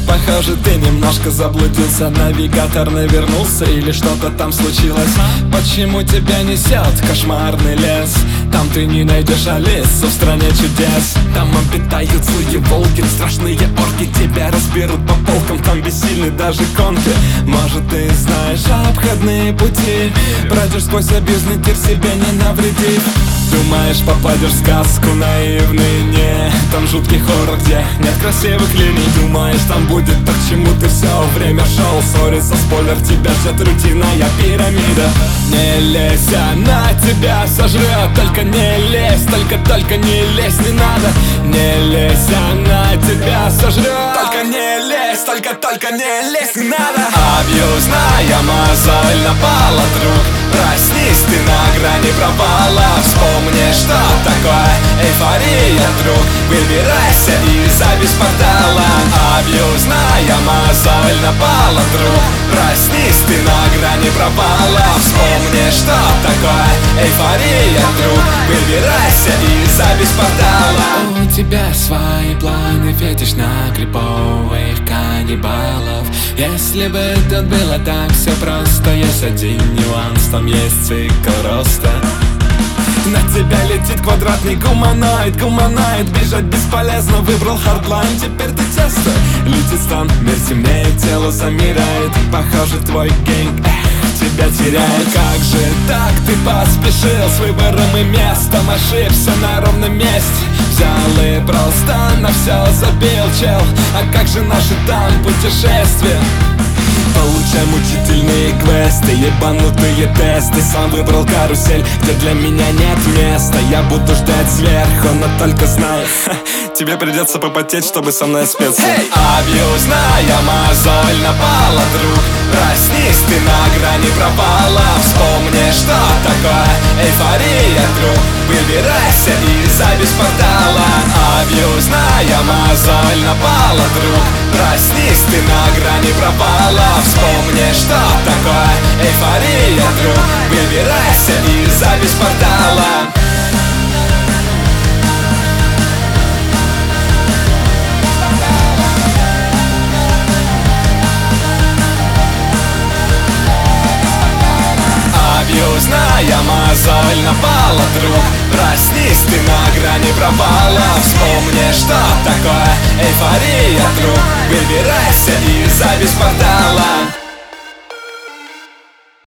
Похоже, ты немножко заблудился, навигатор навернулся или что-то там случилось. Почему тебя несет кошмарный лес? Там ты не найдешь Алису в стране чудес. Там обитают злые волки, страшные орки. Тебя разберут по полкам, там бессильны даже конки. Может, ты знаешь обходные пути, пройдешь сквозь абьюзный тир, себе не навредив. Думаешь, попадешь в сказку наивный? Не, там жуткий хоррор, где нет красивых линий. Думаешь, там будет то, к чему ты все время шел. Сори за спойлер, тебя ждет рутинная пирамида. Не лезь, она тебя сожрет. Только не лезь, только не лезь, не надо. Не лезь, она тебя сожрет. Только не лезь, только не лезь, не надо. Абьюзная мозоль напала, друг. Проснись, ты на грани провала. Вспомни, что такое эйфория, друг. Выбирайся из портала. Абьюзная мозоль напала, друг. Проснись, ты на грани провала. Вспомни, что такое эйфория, друг. Выбирайся из портала. У тебя свои планы, фетиш на криповых каннибалов. Если бы тут было так все просто, есть один нюанс, там есть цикл роста. На тебя летит квадратный гуманоид, гуманоид. Бежать бесполезно, выбрал хардлайн, теперь ты тесто. Летит стан, мир темнеет, тело замирает. Похоже, твой гэнг, тебя теряет. Как же так ты поспешил с выбором и местом? Ошибся на ровном месте, взял и просто на все забил, чел. А как же наши там путешествия? Получаем учительные квесты, ебанутые тесты. Сам выбрал карусель, где для меня нет места. Я буду ждать сверху, но только знай, тебе придется попотеть, чтобы со мной спеться. Абьюзная мозоль напала, друг. Проснись, ты на грани провала. Вспомни, что такое эйфория, друг. Выбирайся из портала. Абьюзная мозоль напала, друг. Проснись, ты на грани провала. Вспомни, что такое эйфория, друг. Выбирайся из портала. Абьюзная мозоль напала, друг. Проснись, ты на грани провала. Вспомни, что такое эйфория, друг. Выбирайся из портала.